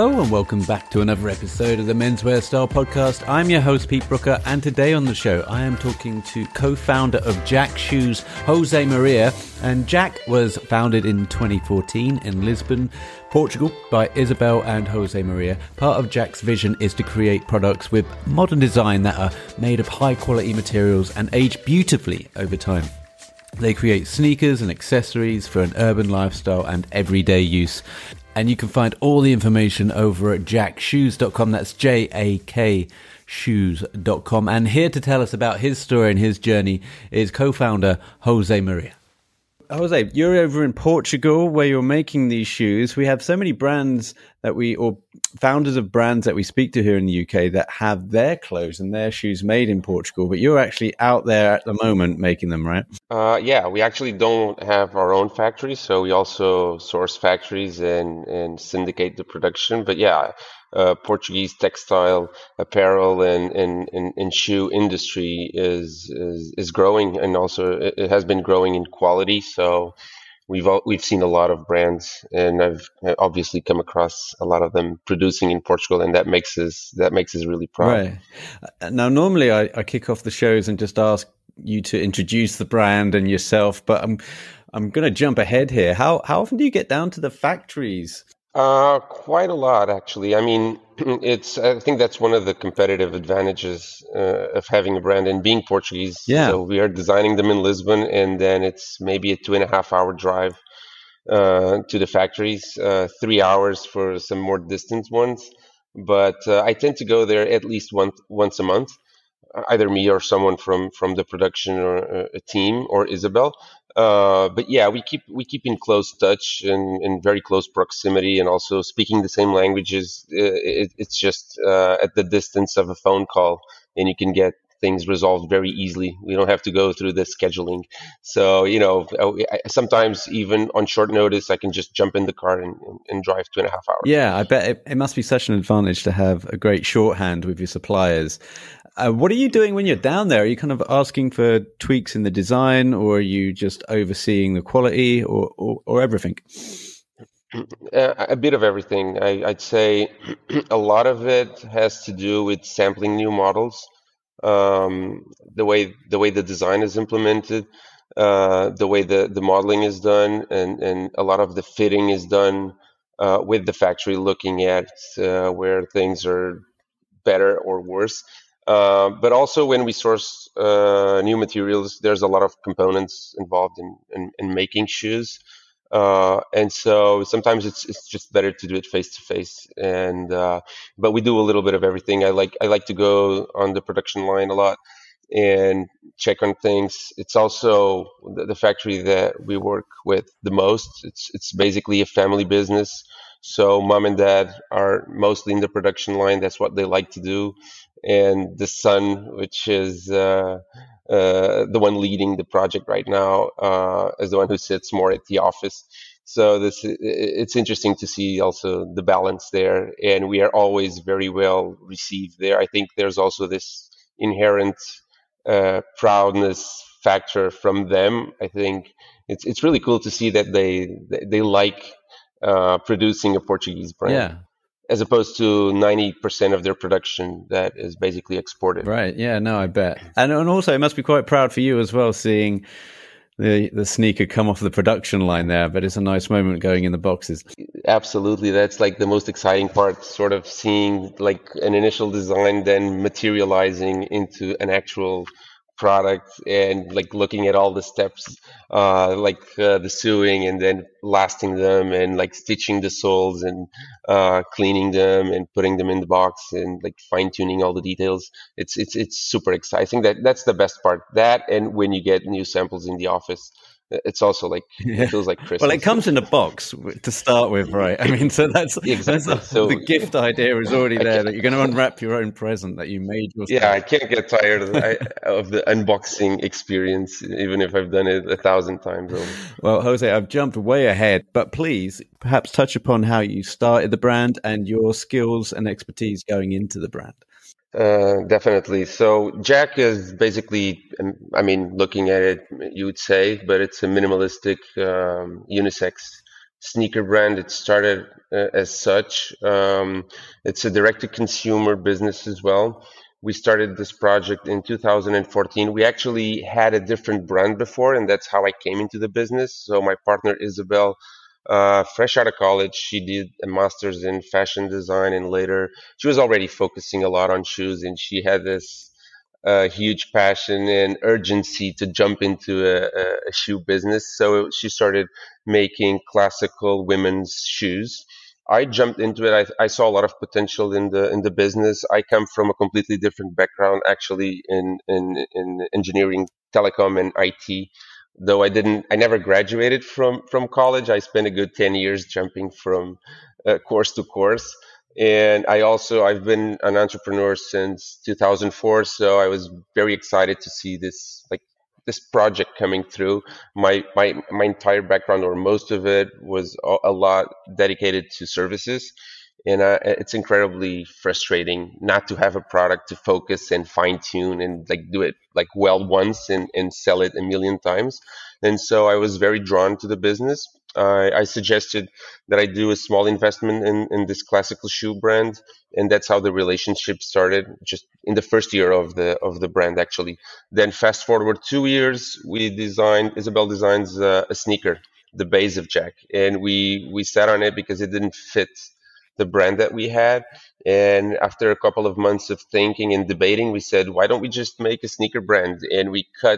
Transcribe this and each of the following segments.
Hello and welcome back to another episode of the Menswear Style Podcast. I'm your host Pete Brooker, and today on the show I am talking to co-founder of Jack Shoes, Jose Maria. And Jack was founded in 2014 in Lisbon, Portugal by Isabel and Jose Maria. Part of Jack's vision is to create products with modern design that are made of high quality materials and age beautifully over time. They create sneakers and accessories for an urban lifestyle and everyday use. And you can find all the information over at jackshoes.com. That's JAK shoes.com. And here to tell us about his story and his journey is co-founder Jose Maria. Jose, you're over in Portugal where you're making these shoes. We have so many brands or founders of brands that we speak to here in the UK that have their clothes and their shoes made in Portugal, but you're actually out there at the moment making them, right? Yeah, we actually don't have our own factory, so we also source factories and syndicate the production. But yeah, Portuguese textile, apparel, and shoe industry is growing, and also it has been growing in quality. So we've seen a lot of brands, and I've obviously come across a lot of them producing in Portugal, and that makes us really proud. Right. Now, normally I kick off the shows and just ask you to introduce the brand and yourself, but I'm going to jump ahead here. How often do you get down to the factories? Quite a lot, actually. I mean, I think that's one of the competitive advantages of having a brand and being Portuguese. Yeah. So we are designing them in Lisbon, and then it's maybe a 2.5 hour drive to the factories, 3 hours for some more distant ones. But I tend to go there at least once a month, either me or someone from the production or a team or Isabel. But yeah, we keep in close touch and in very close proximity, and also speaking the same languages. It's just at the distance of a phone call, and you can get things resolved very easily. We don't have to go through the scheduling. So, sometimes even on short notice, I can just jump in the car and drive 2.5 hours. Yeah, I bet it must be such an advantage to have a great shorthand with your suppliers. What are you doing when you're down there? Are you kind of asking for tweaks in the design, or are you just overseeing the quality, or everything? A bit of everything. I'd say a lot of it has to do with sampling new models, the way the design is implemented, the way the modeling is done, and a lot of the fitting is done with the factory, looking at where things are better or worse. But also when we source new materials, there's a lot of components involved in making shoes. And so sometimes it's just better to do it face to face. And but we do a little bit of everything. I like to go on the production line a lot and check on things. It's also the factory that we work with the most. It's basically a family business. So mom and dad are mostly in the production line. That's what they like to do. And the son, which is the one leading the project right now, is the one who sits more at the office. So it's interesting to see also the balance there, and we are always very well received there. I think there's also this inherent proudness factor from them. I think it's really cool to see that they like producing a Portuguese brand. Yeah. As opposed to 90% of their production that is basically exported. Right. Yeah, no, I bet. And also it must be quite proud for you as well, seeing the sneaker come off the production line there, but it's a nice moment going in the boxes. Absolutely. That's like the most exciting part, sort of seeing like an initial design then materializing into an actual product, and like looking at all the steps, the sewing and then lasting them, and like stitching the soles and cleaning them and putting them in the box, and like fine tuning all the details. It's super exciting. That's the best part. That, and when you get new samples in the office, it's also like it feels like Christmas. Well, it comes in a box to start with, right? I mean, so that's exactly. So the gift idea is already there, that you're going to unwrap your own present that you made yourself. Yeah, I can't get tired of the unboxing experience, even if I've done it 1,000 times over. Well, Jose, I've jumped way ahead, but please perhaps touch upon how you started the brand and your skills and expertise going into the brand. Definitely. So Jack is basically, I mean, looking at it, you would say, but it's a minimalistic unisex sneaker brand. It started as such. It's a direct-to-consumer business as well. We started this project in 2014. We actually had a different brand before, and that's how I came into the business. So my partner Isabel, fresh out of college, she did a master's in fashion design, and later she was already focusing a lot on shoes, and she had this huge passion and urgency to jump into a shoe business. So she started making classical women's shoes. I jumped into it. I saw a lot of potential in the business. I come from a completely different background, actually, in engineering, telecom, and IT. Though I never graduated from college. I spent a good 10 years jumping from course to course. And I've been an entrepreneur since 2004, so I was very excited to see this project coming through. My entire background, or most of it, was a lot dedicated to services, and it's incredibly frustrating not to have a product to focus and fine tune and like do it like well once and sell it a million times. And so I was very drawn to the business. I suggested that I do a small investment in this classical shoe brand, and that's how the relationship started. Just in the first year of the brand, actually. Then fast forward 2 years, Isabel designs a sneaker, the base of Jack, and we sat on it because it didn't fit the brand that we had. And after a couple of months of thinking and debating, we said, why don't we just make a sneaker brand? And we cut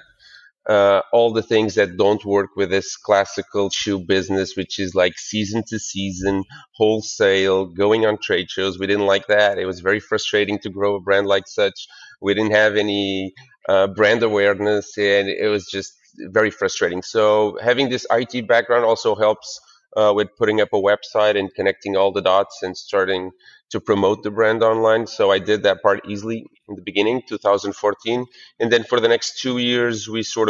all the things that don't work with this classical shoe business, which is like season to season, wholesale, going on trade shows. We didn't like that. It was very frustrating to grow a brand like such. We didn't have any brand awareness, and it was just very frustrating. So having this IT background also helps with putting up a website and connecting all the dots and starting to promote the brand online. So I did that part easily in the beginning, 2014, and then for the next 2 years,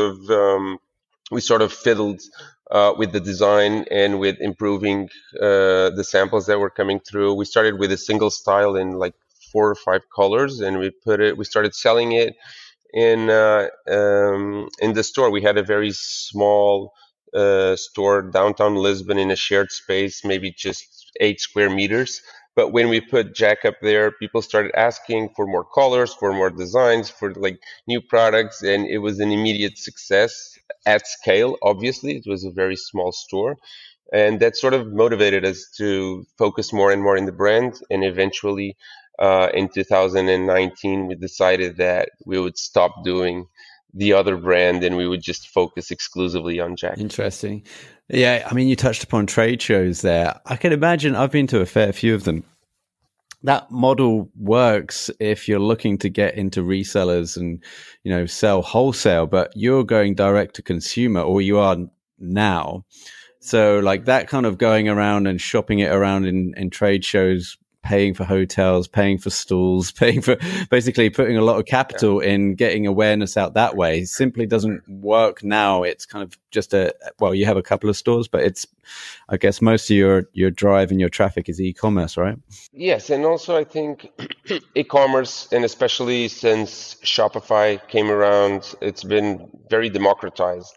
we sort of fiddled with the design and with improving the samples that were coming through. We started with a single style in like 4 or 5 colors, and we started selling it in the store. We had a very small store downtown Lisbon in a shared space, maybe just 8 square meters. But when we put Jack up there, people started asking for more colors, for more designs, for like new products, and it was an immediate success at scale. Obviously, it was a very small store, and that sort of motivated us to focus more and more in the brand. And eventually, in 2019, we decided that we would stop doing the other brand and we would just focus exclusively on Jack. Interesting. Yeah, I mean, you touched upon trade shows there. I can imagine, I've been to a fair few of them. That model works if you're looking to get into resellers and, sell wholesale, but you're going direct to consumer, or you are now. So like that kind of going around and shopping it around in trade shows, paying for hotels, paying for stalls, paying for basically putting a lot of capital in getting awareness out that way simply doesn't work now. It's kind of just you have a couple of stores, but I guess most of your drive and your traffic is e-commerce, right? Yes, and also I think e-commerce, and especially since Shopify came around, it's been very democratized.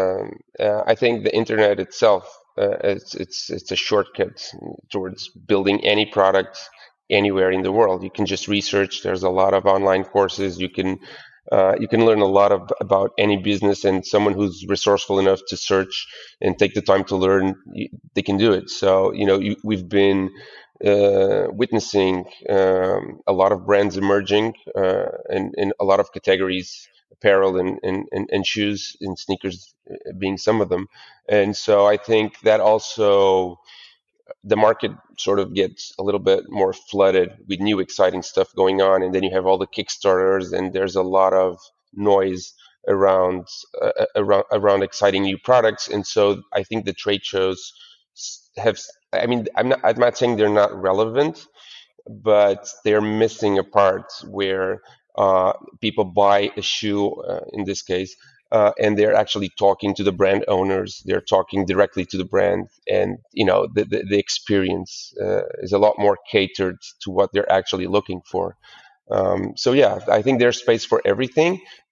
I think the internet itself, it's a shortcut towards building any product anywhere in the world. You can just research. There's a lot of online courses. You can learn a lot about any business, and someone who's resourceful enough to search and take the time to learn, they can do it. So we've been witnessing a lot of brands emerging in a lot of categories, apparel and shoes and sneakers being some of them. And so I think that also the market sort of gets a little bit more flooded with new exciting stuff going on, and then you have all the Kickstarters, and there's a lot of noise around exciting new products. And so I think the trade shows have. I mean, I'm not saying they're not relevant, but they're missing a part where people buy a shoe, in this case, and they're actually talking to the brand owners. They're talking directly to the brand, and the experience is a lot more catered to what they're actually looking for. So yeah, I think there's space for everything,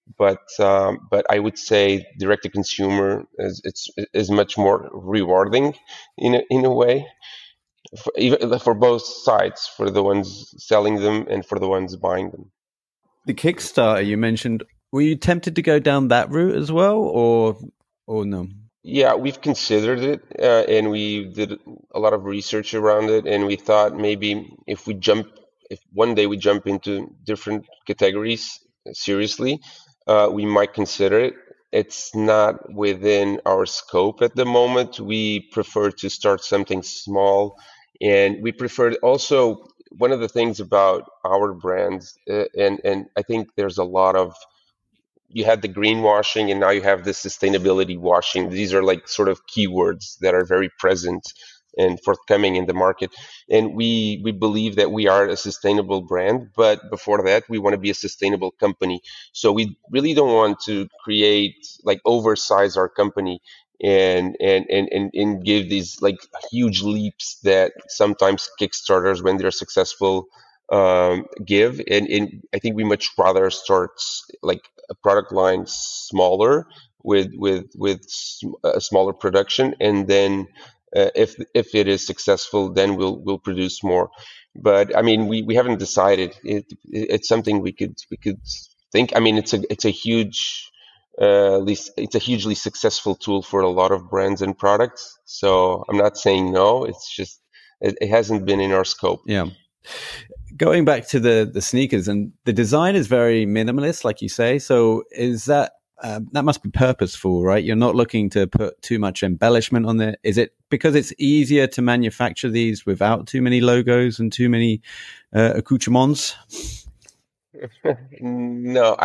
but I would say direct to consumer is much more rewarding in a way, even for both sides, for the ones selling them and for the ones buying them. The Kickstarter you mentioned, were you tempted to go down that route as well, or no? Yeah, we've considered it, and we did a lot of research around it, and we thought maybe if one day we jump into different categories seriously, we might consider it. It's not within our scope at the moment. We prefer to start something small, and we prefer also one of the things about our brands, and I think there's a lot of you had the greenwashing and now you have the sustainability washing. These are like sort of keywords that are very present and forthcoming in the market. And we believe that we are a sustainable brand, but before that, we want to be a sustainable company. So we really don't want to create like oversize our company and give these like huge leaps that sometimes Kickstarters, when they're successful, give. And I think we much rather start like a product line smaller with a smaller production, and then if it is successful, then we'll produce more. But I mean, we haven't decided. It's something we could think. I mean, it's a huge it's a hugely successful tool for a lot of brands and products. So I'm not saying no. It's just it hasn't been in our scope. Yeah. Going back to the sneakers, and the design is very minimalist, like you say. So is that that must be purposeful, right? You're not looking to put too much embellishment on there. Is it because it's easier to manufacture these without too many logos and too many accoutrements? No,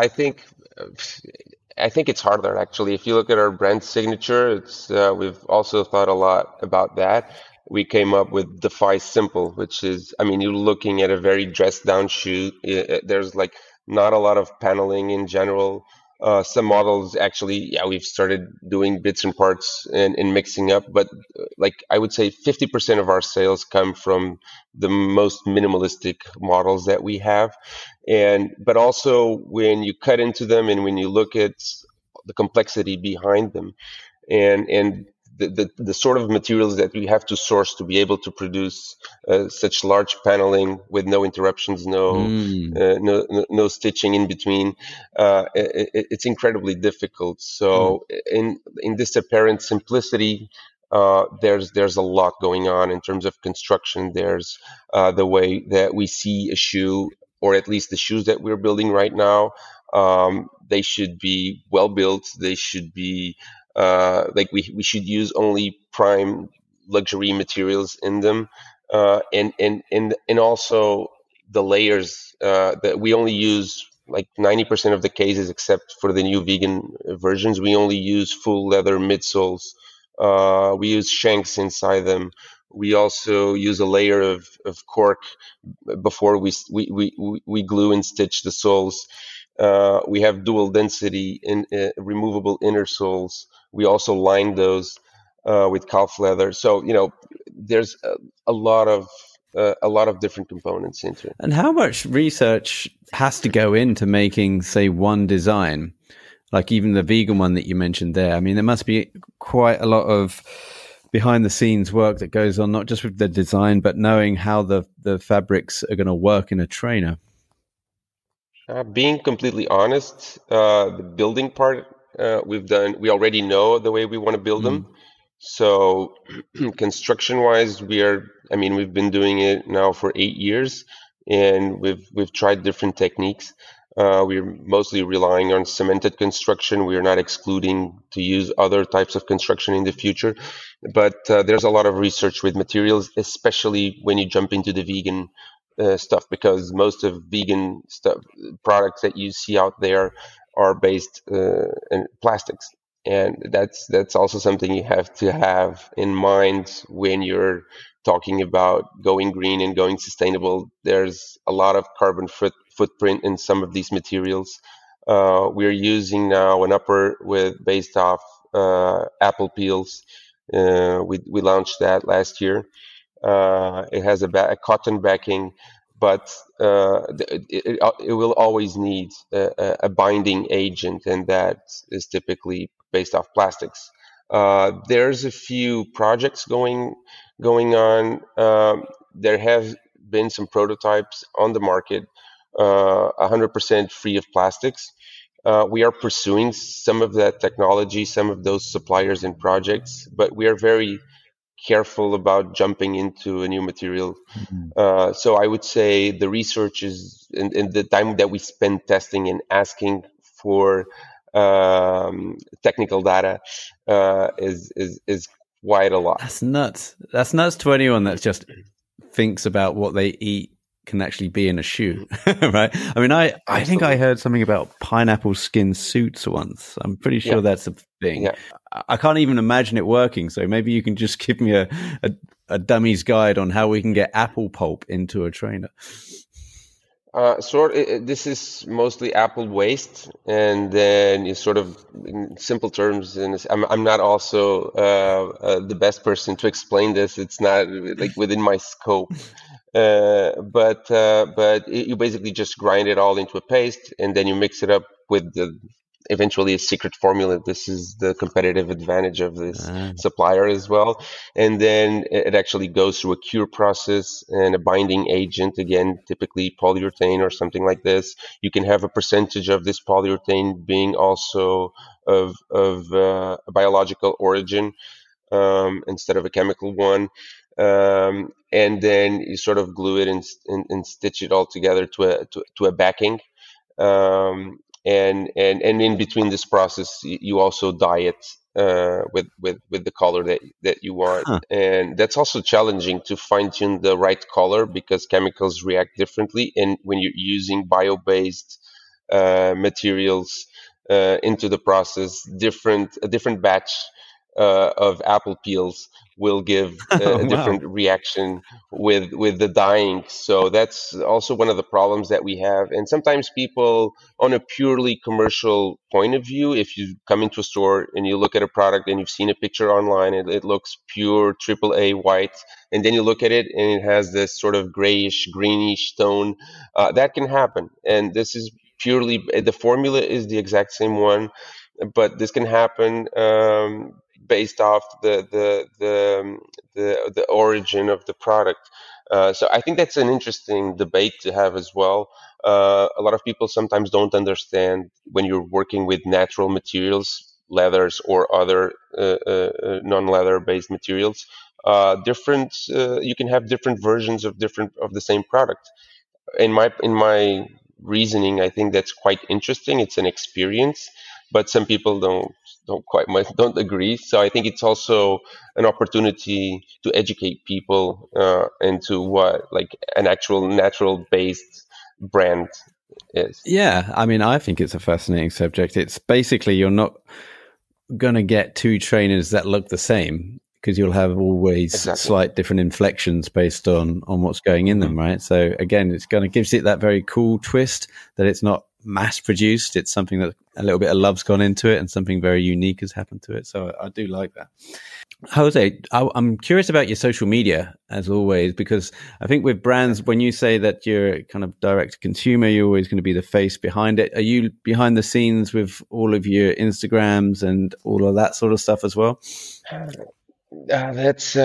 I think it's harder actually. If you look at our brand signature, it's we've also thought a lot about that. We came up with Defy Simple, which is, I mean, you're looking at a very dressed down shoe. There's like not a lot of paneling in general. Some models actually, yeah, we've started doing bits and parts and mixing up, but like I would say 50% of our sales come from the most minimalistic models that we have. And but also when you cut into them and when you look at the complexity behind them, and the sort of materials that we have to source to be able to produce such large paneling with no interruptions, Mm. no stitching in between, it's incredibly difficult. Mm. So in this apparent simplicity, there's a lot going on in terms of construction. There's the way that we see a shoe, or at least the shoes that we're building right now. They should be well built. They should be like we should use only prime luxury materials in them, and also the layers that we only use like 90% of the cases, except for the new vegan versions, we only use full leather midsoles. We use shanks inside them. We also use a layer of cork before we glue and stitch the soles. We have dual density in removable inner soles. We also line those with calf leather. So there's a lot of different components into it. And how much research has to go into making, say, one design? Like even the vegan one that you mentioned there. I mean, there must be quite a lot of behind the scenes work that goes on, not just with the design, but knowing how the fabrics are going to work in a trainer. Being completely honest, the building part we already know the way we want to build them. Mm. So construction wise, I mean, we've been doing it now for 8 years, and we've tried different techniques. We're mostly relying on cemented construction. We are not excluding to use other types of construction in the future, but there's a lot of research with materials, especially when you jump into the vegan stuff, because most of vegan stuff products that you see out there are based in plastics, and that's also something you have to have in mind when you're talking about going green and going sustainable. There's a lot of carbon footprint in some of these materials. We're using now an upper with based off apple peels. We launched that last year. It has a cotton backing, but it will always need a binding agent, and that is typically based off plastics. There's a few projects going on. There have been some prototypes on the market, 100% free of plastics. We are pursuing some of that technology, some of those suppliers and projects, but we are very careful about jumping into a new material. Mhm. So I would say the research is, and the time that we spend testing and asking for technical data is quite a lot. That's nuts. That's nuts to anyone that just thinks about what they eat can actually be in a shoe, right? I mean, I think I Absolutely. heard something about pineapple skin suits once. I'm pretty Yeah. sure that's a thing. Yeah. I can't even imagine it working. So maybe you can just give me a dummy's guide on how we can get apple pulp into a trainer. This is mostly Apple waste, and then you sort of, in simple terms, and I'm not also the best person to explain this. It's not like within my scope. You basically just grind it all into a paste, and then you mix it up with the eventually a secret formula. This is the competitive advantage of this Ah. supplier as well. And then it actually goes through a cure process and a binding agent, again, typically polyurethane or something like this. You can have a percentage of this polyurethane being also of a biological origin, instead of a chemical one. And then you sort of glue it and stitch it all together to a backing. And in between this process, you also dye it with the color that you want. Huh. And that's also challenging to fine tune the right color because chemicals react differently. And when you're using bio-based materials into the process, a different batch of apple peels will give Oh, a wow. different reaction with the dyeing. So that's also one of the problems that we have. And sometimes people, on a purely commercial point of view, if you come into a store and you look at a product and you've seen a picture online, it looks pure triple A white, and then you look at it and it has this sort of grayish, greenish tone, that can happen. And this is purely, the formula is the exact same one, but this can happen based off the origin of the product. So I think that's an interesting debate to have as well. A lot of people sometimes don't understand when you're working with natural materials, leathers or other non-leather based materials. Different You can have different versions of different of the same product. In my reasoning, I think that's quite interesting. It's an experience, but some people don't quite much don't agree. So I think it's also an opportunity to educate people into what like an actual natural based brand is. Yeah, I mean, I think it's a fascinating subject. It's basically you're not going to get two trainers that look the same because you'll have always Exactly. slight different inflections based on what's going in them, right? So again, it's going to gives it that very cool twist that it's not mass produced. It's something that a little bit of love's gone into it and something very unique has happened to it. So I do like that. Jose, I'm curious about your social media as always, because I think with brands, when you say that you're kind of direct to consumer, you're always going to be the face behind it. Are you behind the scenes with all of your Instagrams and all of that sort of stuff as well? That's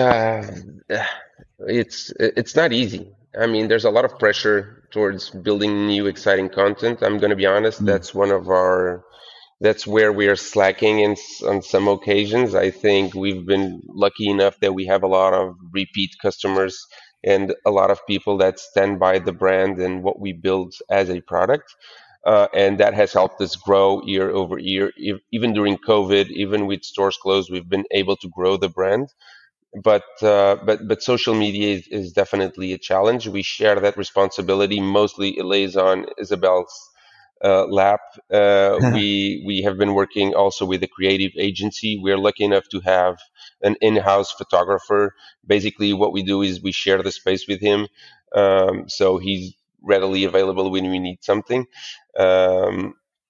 it's not easy. I mean, there's a lot of pressure towards building new exciting content. I'm going to be honest. Mm. That's where we are slacking on some occasions. I think we've been lucky enough that we have a lot of repeat customers and a lot of people that stand by the brand and what we build as a product. And that has helped us grow year over year. Even during COVID, even with stores closed, we've been able to grow the brand. But social media is definitely a challenge. We share that responsibility. Mostly, it lays on Isabel's lap. We have been working also with a creative agency. We're lucky enough to have an in-house photographer. Basically, what we do is we share the space with him, so he's readily available when we need something. Um,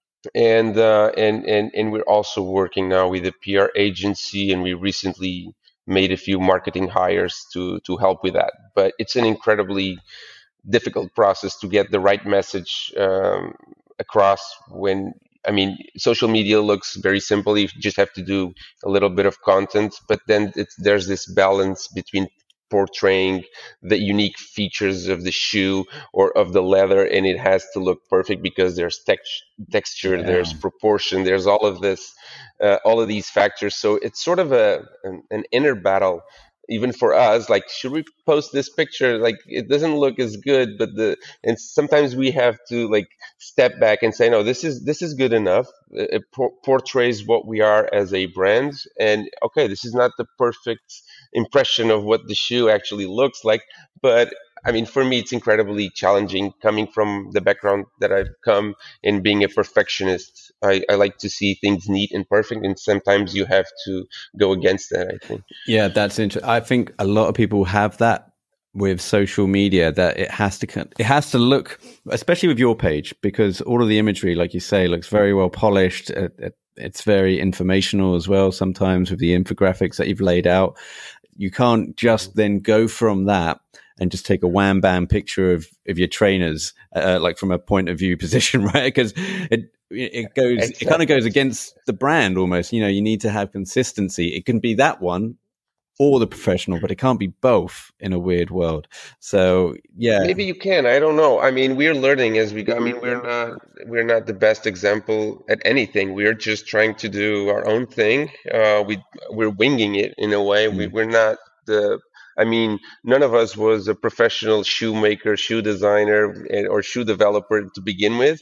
and we're also working now with a PR agency, and we recently made a few marketing hires to help with that. But it's an incredibly difficult process to get the right message across. When I mean, social media looks very simple. You just have to do a little bit of content, but then there's this balance between portraying the unique features of the shoe or of the leather, and it has to look perfect because there's texture, there's proportion, there's all of this, all of these factors. So it's sort of an inner battle even for us. Like, should we post this picture? Like, it doesn't look as good, but and sometimes we have to like step back and say, no, this is good enough. It portrays what we are as a brand, and okay, this is not the perfect impression of what the shoe actually looks like, but I mean, for me, it's incredibly challenging coming from the background that I've come and being a perfectionist. I like to see things neat and perfect, and sometimes you have to go against that, I think. Yeah, that's interesting. I think a lot of people have that with social media, that it has to look, especially with your page, because all of the imagery, like you say, looks very well polished. It's very informational as well, sometimes with the infographics that you've laid out. You can't just then go from that and just take a wham bam picture of your trainers, like from a point of view position, right? Because it goes, exactly. It kind of goes against the brand almost. You know, you need to have consistency. It can be that one or the professional, but it can't be both in a weird world. So yeah, maybe you can. I don't know. I mean, we're learning as we go. I mean, we're not the best example at anything. We're just trying to do our own thing. We're winging it in a way. We're not the. I mean, none of us was a professional shoemaker, shoe designer, or shoe developer to begin with.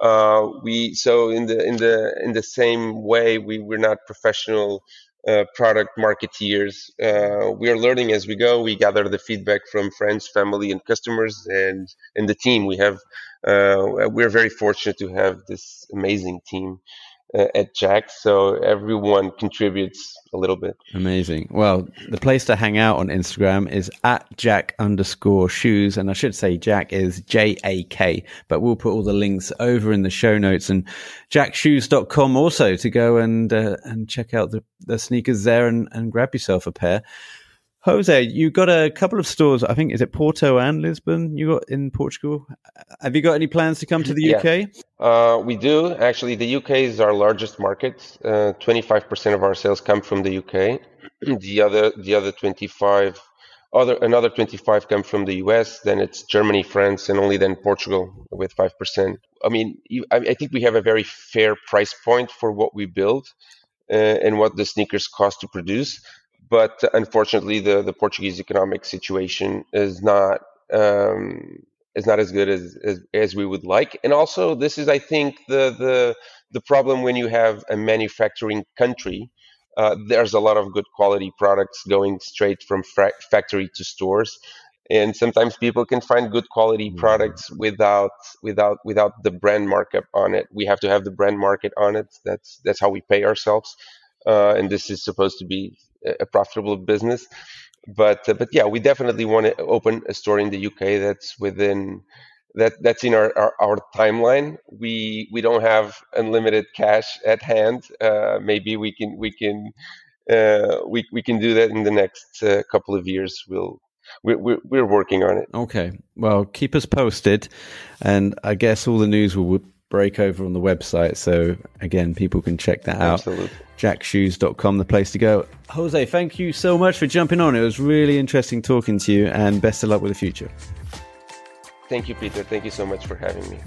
So in the same way, we're not professional product marketeers. We are learning as we go. We gather the feedback from friends, family, and customers, and the team. We're very fortunate to have this amazing team at Jack, so everyone contributes a little bit. Amazing. Well, the place to hang out on Instagram is at Jack_shoes, and I should say Jack is JAK, but we'll put all the links over in the show notes, and jackshoes.com also to go and check out the sneakers there and grab yourself a pair. Jose, you got a couple of stores, I think, is it Porto and Lisbon you got in Portugal? Have you got any plans to come to the UK? We do. Actually, the UK is our largest market. 25% of our sales come from the UK. The other 25, another 25 come from the US. Then it's Germany, France, and only then Portugal with 5%. I mean, I think we have a very fair price point for what we build and what the sneakers cost to produce. But unfortunately, the Portuguese economic situation is not as good as we would like. And also, this is, I think, the problem when you have a manufacturing country. There's a lot of good quality products going straight from factory to stores, and sometimes people can find good quality products without the brand markup on it. We have to have the brand market on it. That's how we pay ourselves, and this is supposed to be a profitable business. But yeah, we definitely want to open a store in the UK that's within that's in our timeline. We don't have unlimited cash at hand. Maybe we can do that in the next couple of years. We're working on it. Okay, well, keep us posted, and I guess all the news will break over on the website, so again, people can check that out. Absolutely. Jackshoes.com, the place to go. Jose, thank you so much for jumping on. It was really interesting talking to you, and best of luck with the future. Thank you, Peter. Thank you so much for having me.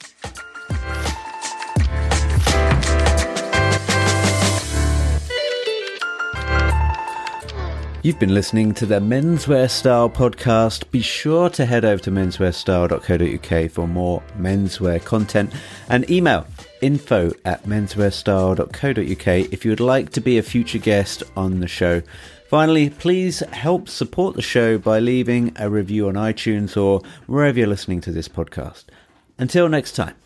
You've been listening to the Menswear Style podcast. Be sure to head over to menswearstyle.co.uk for more menswear content, and email info@menswearstyle.co.uk if you would like to be a future guest on the show. Finally, please help support the show by leaving a review on iTunes or wherever you're listening to this podcast. Until next time.